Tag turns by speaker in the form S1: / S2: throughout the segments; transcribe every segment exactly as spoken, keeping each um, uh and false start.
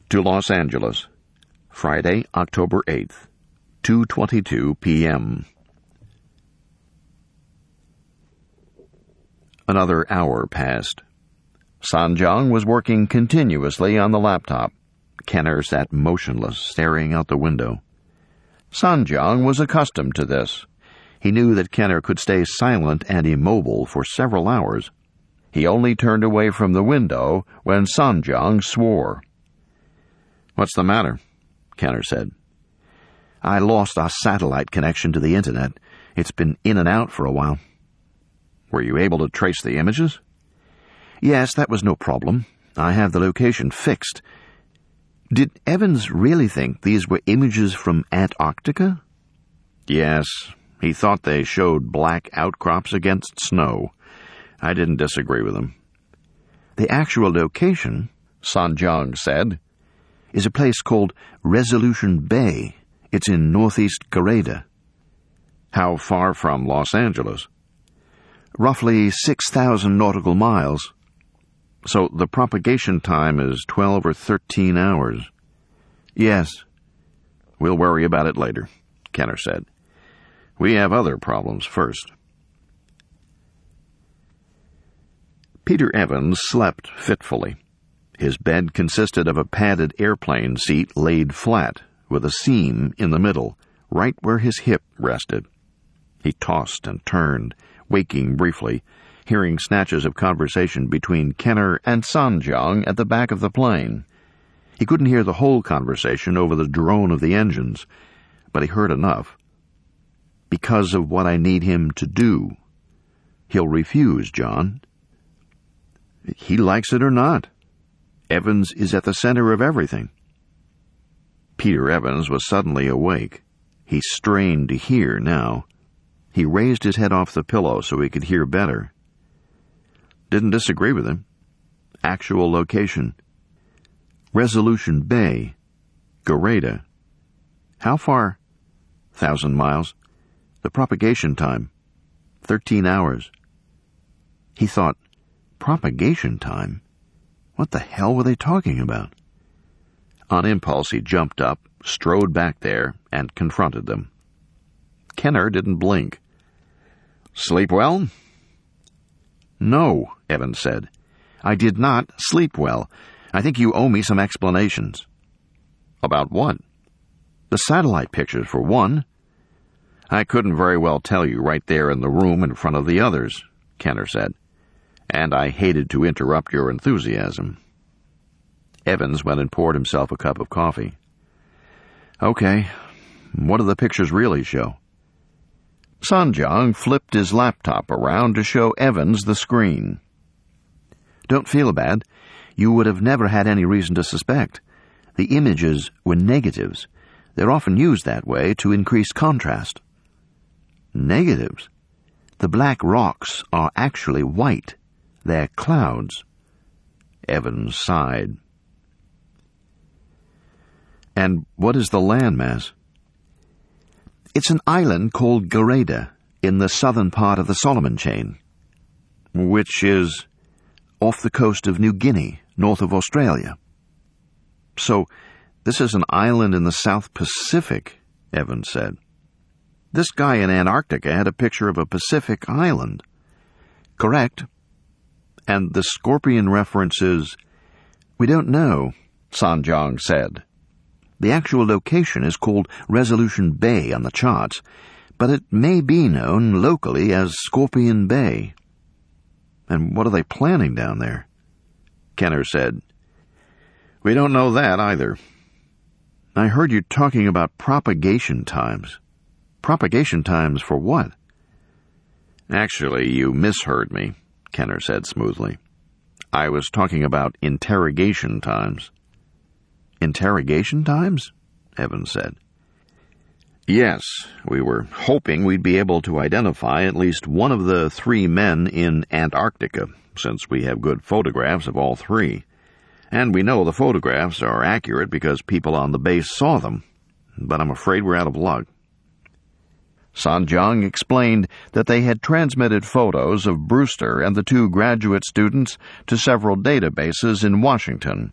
S1: To Los Angeles, Friday, October eighth, two twenty-two p.m. Another hour passed. Sanjiang was working continuously on the laptop. Kenner sat motionless, staring out the window. Sanjiang was accustomed to this. He knew that Kenner could stay silent and immobile for several hours. He only turned away from the window when Sanjiang swore. "What's the matter?" Kenner said. "I lost our satellite connection to the internet. It's been in and out for a while." "Were you able to trace the images?" "Yes, that was no problem. I have the location fixed." "Did Evans really think these were images from Antarctica?" "Yes. He thought they showed black outcrops against snow. I didn't disagree with him." "The actual location," Sanjiang said, "is a place called Resolution Bay. It's in northeast Gareda." "How far from Los Angeles?" "Roughly six thousand nautical miles." "So the propagation time is twelve or thirteen hours?" "Yes." "We'll worry about it later," Kenner said. "We have other problems first." Peter Evans slept fitfully. His bed consisted of a padded airplane seat laid flat, with a seam in the middle, right where his hip rested. He tossed and turned, waking briefly, hearing snatches of conversation between Kenner and Sanjiang at the back of the plane. He couldn't hear the whole conversation over the drone of the engines, but he heard enough. "Because of what I need him to do. He'll refuse, John." "He likes it or not. Evans is at the center of everything." Peter Evans was suddenly awake. He strained to hear now. He raised his head off the pillow so he could hear better. "Didn't disagree with him. Actual location. Resolution Bay. Gareda. How far?" "Thousand miles. The propagation time. Thirteen hours." He thought, propagation time? What the hell were they talking about? On impulse, he jumped up, strode back there, and confronted them. Kenner didn't blink. "Sleep well?" "No," Evans said. "I did not sleep well. I think you owe me some explanations." "About what?" "The satellite pictures, for one." "I couldn't very well tell you right there in the room in front of the others," Kenner said. "And I hated to interrupt your enthusiasm." Evans went and poured himself a cup of coffee. "Okay, what do the pictures really show?" Sanjiang flipped his laptop around to show Evans the screen. "Don't feel bad. You would have never had any reason to suspect. The images were negatives. They're often used that way to increase contrast." "Negatives? The black rocks are actually white. They're clouds." Evans sighed. "And what is the landmass?" "It's an island called Gareda, in the southern part of the Solomon Chain." "Which is?" "Off the coast of New Guinea, north of Australia." "So, this is an island in the South Pacific," Evans said. "This guy in Antarctica had a picture of a Pacific island." "Correct." "And the scorpion reference is?" "We don't know," Sanjiang said. "The actual location is called Resolution Bay on the charts, but it may be known locally as Scorpion Bay." "And what are they planning down there?" Kenner said. "We don't know that either." "I heard you talking about propagation times." "Propagation times for what?" "Actually, you misheard me," Kenner said smoothly. "I was talking about interrogation times." "Interrogation times?" Evans said. "Yes, we were hoping we'd be able to identify at least one of the three men in Antarctica, since we have good photographs of all three. And we know the photographs are accurate because people on the base saw them. But I'm afraid we're out of luck." Sanjiang explained that they had transmitted photos of Brewster and the two graduate students to several databases in Washington,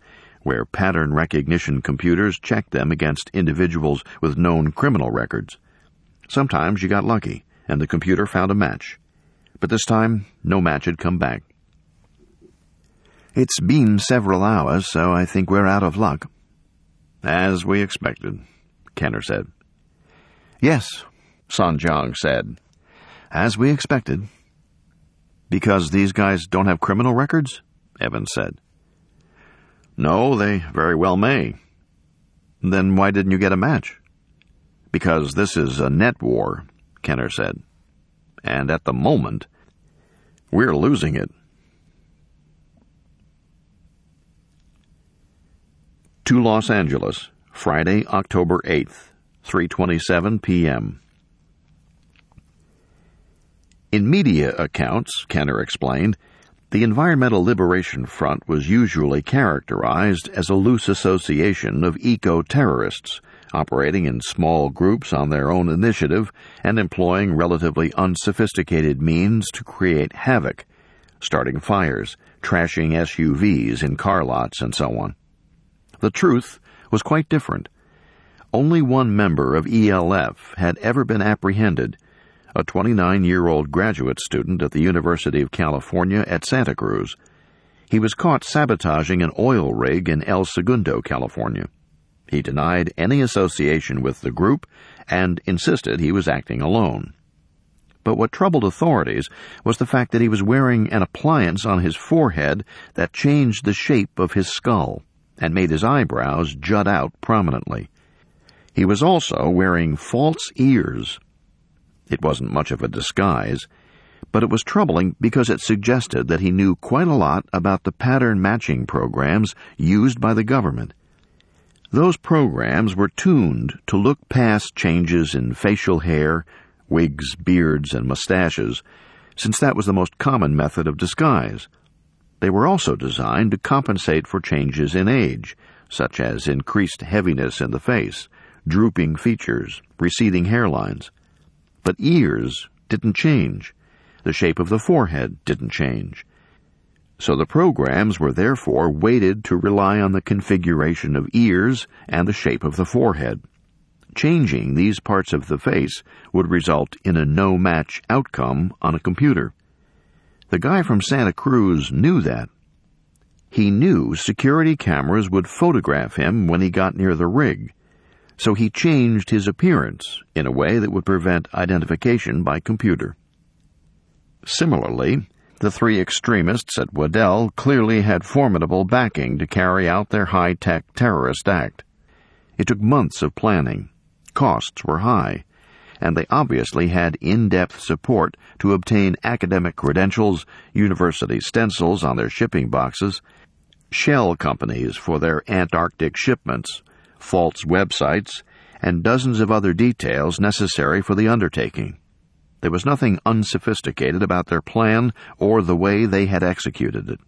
S1: where pattern recognition computers checked them against individuals with known criminal records. Sometimes you got lucky, and the computer found a match. But this time, no match had come back. "It's been several hours, so I think we're out of luck." "As we expected," Kenner said. "Yes," Sun Jiang said. "As we expected." "Because these guys don't have criminal records?" Evans said. "No, they very well may." "Then why didn't you get a match?" "Because this is a net war," Kenner said. "And at the moment, we're losing it." To Los Angeles, Friday, October eighth, three twenty-seven p.m. In media accounts, Kenner explained, the Environmental Liberation Front was usually characterized as a loose association of eco-terrorists, operating in small groups on their own initiative and employing relatively unsophisticated means to create havoc, starting fires, trashing S U Vs in car lots, and so on. The truth was quite different. Only one member of E L F had ever been apprehended, a twenty-nine-year-old graduate student at the University of California at Santa Cruz. He was caught sabotaging an oil rig in El Segundo, California. He denied any association with the group and insisted he was acting alone. But what troubled authorities was the fact that he was wearing an appliance on his forehead that changed the shape of his skull and made his eyebrows jut out prominently. He was also wearing false ears. It wasn't much of a disguise, but it was troubling because it suggested that he knew quite a lot about the pattern matching programs used by the government. Those programs were tuned to look past changes in facial hair, wigs, beards, and mustaches, since that was the most common method of disguise. They were also designed to compensate for changes in age, such as increased heaviness in the face, drooping features, receding hairlines. But ears didn't change. The shape of the forehead didn't change. So the programs were therefore weighted to rely on the configuration of ears and the shape of the forehead. Changing these parts of the face would result in a no-match outcome on a computer. The guy from Santa Cruz knew that. He knew security cameras would photograph him when he got near the rig, so he changed his appearance in a way that would prevent identification by computer. Similarly, the three extremists at Waddell clearly had formidable backing to carry out their high-tech terrorist act. It took months of planning. Costs were high, and they obviously had in-depth support to obtain academic credentials, university stencils on their shipping boxes, shell companies for their Antarctic shipments, false websites, and dozens of other details necessary for the undertaking. There was nothing unsophisticated about their plan or the way they had executed it.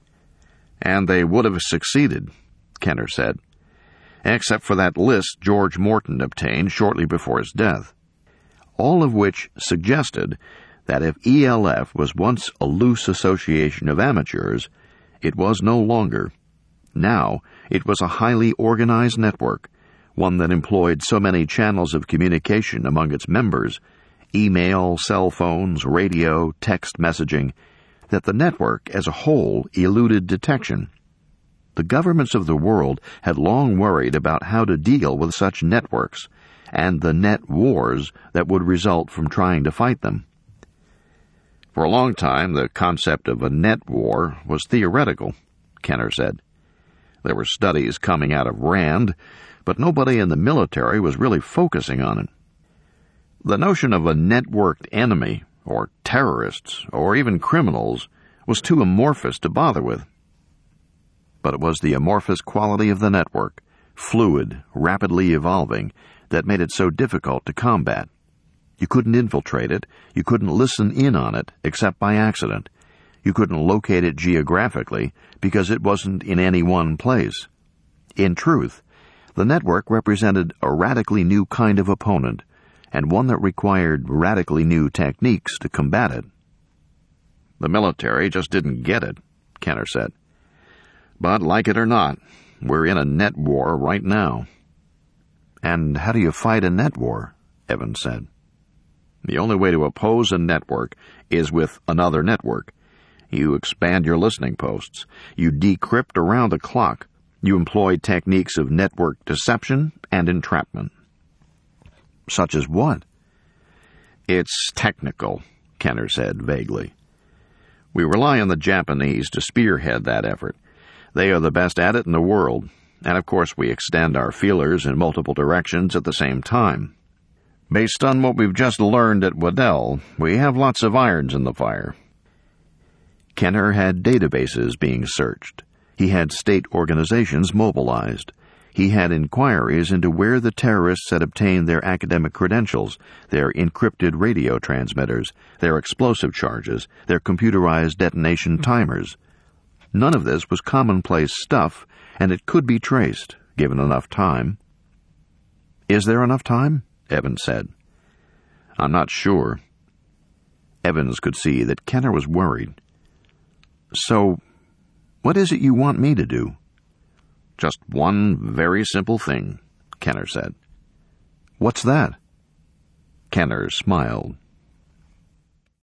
S1: "And they would have succeeded," Kenner said, "except for that list George Morton obtained shortly before his death." All of which suggested that if E L F was once a loose association of amateurs, it was no longer. Now it was a highly organized network, one that employed so many channels of communication among its members, email, cell phones, radio, text messaging, that the network as a whole eluded detection. The governments of the world had long worried about how to deal with such networks and the net wars that would result from trying to fight them. For a long time, the concept of a net war was theoretical, Kenner said. There were studies coming out of RAND, but nobody in the military was really focusing on it. The notion of a networked enemy, or terrorists, or even criminals, was too amorphous to bother with. But it was the amorphous quality of the network, fluid, rapidly evolving, that made it so difficult to combat. You couldn't infiltrate it, you couldn't listen in on it except by accident. You couldn't locate it geographically because it wasn't in any one place. In truth, the network represented a radically new kind of opponent, and one that required radically new techniques to combat it. The military just didn't get it, Kenner said. But like it or not, We're in a net war right now." "And how do you fight a net war?" Evans said. "The only way to oppose a network is with another network. You expand your listening posts. You decrypt around the clock. You employ techniques of network deception and entrapment." "Such as what?" "It's technical," Kenner said vaguely. "We rely on the Japanese to spearhead that effort. They are the best at it in the world, and of course we extend our feelers in multiple directions at the same time. Based on what we've just learned at Waddell, we have lots of irons in the fire." Kenner had databases being searched. He had state organizations mobilized. He had inquiries into where the terrorists had obtained their academic credentials, their encrypted radio transmitters, their explosive charges, their computerized detonation timers. None of this was commonplace stuff, and it could be traced, given enough time. "Is there enough time?" Evans said. "I'm not sure." Evans could see that Kenner was worried. "So, what is it you want me to do?" "Just one very simple thing," Kenner said. "What's that?" Kenner smiled.